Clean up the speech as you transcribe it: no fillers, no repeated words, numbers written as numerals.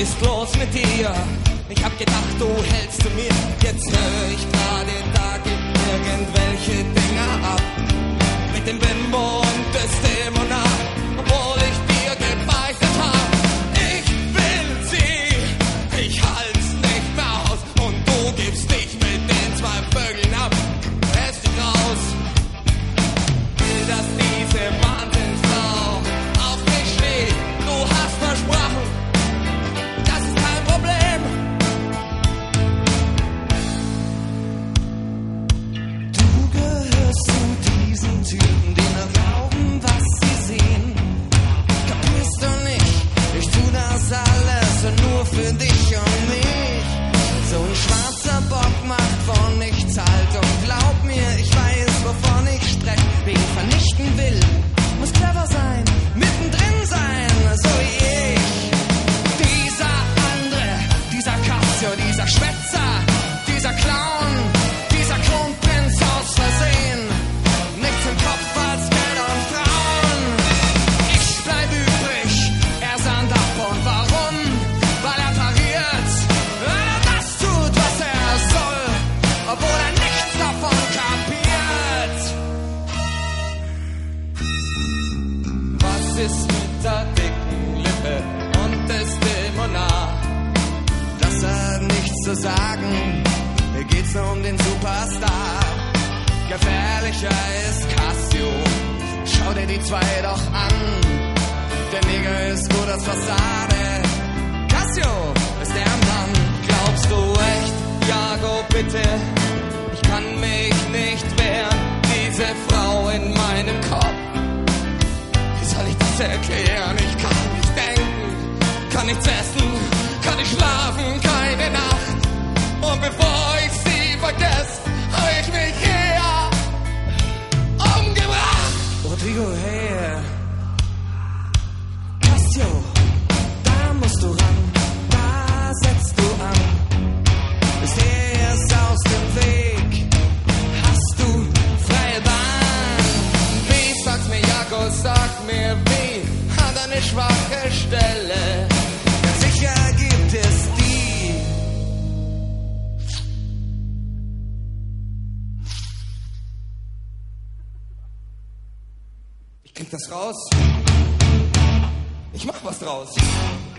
ist los mit dir? Ich hab gedacht, du hältst zu mir. Jetzt hör ich gerade, da gibt irgendwelche Dinger ab. Mit dem Bimbo und des Dämonat, obwohl ich dir gebeichtet hab. Ich will sie, ich halt's nicht mehr aus. Und du gibst dich mit den 2 Vögeln ab. Lässt dich raus. Will, dass diese Wahnsinnsfrau auf mich steht. Du hast versprochen, das ist kein Problem. Du gehörst zu diesen Typen, die nur glauben, was sie sehen. Kapierst du nicht? Ich tu das alles nur für dich und mich. So ein schwarzer Bock macht von nichts halt. Und glaub mir, ich weiß, wovon ich sprech. Wen ich vernichten will, muss clever sein, mittendrin sein, so wie ich. Dieser andere, dieser Cassio, dieser Schwätzer, dieser Clown, dieser Kronprinz aus Versehen. Nichts im Kopf als Geld und Frauen. Ich bleib übrig, er sand ab. Und warum? Weil er pariert, weil er das tut, was er soll, obwohl er nichts davon kapiert. Was ist mit der dicken Lippe und des Dämonat? Das hat nichts zu sagen, hier geht's nur um den Superstar. Gefährlicher ist Cassio, schau dir die 2 doch an. Der Neger ist gut als Fassade, Cassio ist der Mann. Glaubst du echt, Jago, bitte? Ich kann mich nicht wehren, diese Frau in meinem Kopf. Wie soll ich das erklären? Ich kann nicht denken, kann nichts essen, kann nicht schlafen, keine Nacht. Und bevor ich sie vergesse, hab ich mich hier umgebracht. Rodrigo, hey, Cassio, da musst du ran, da setzt du an. Bist erst aus dem Weg, hast du freie Bahn. Wie, sag's mir, Jago, sag mir wie, hat eine schwache Stelle. Ganz sicher gibt es die. Ich krieg das raus. Ich mach was draus.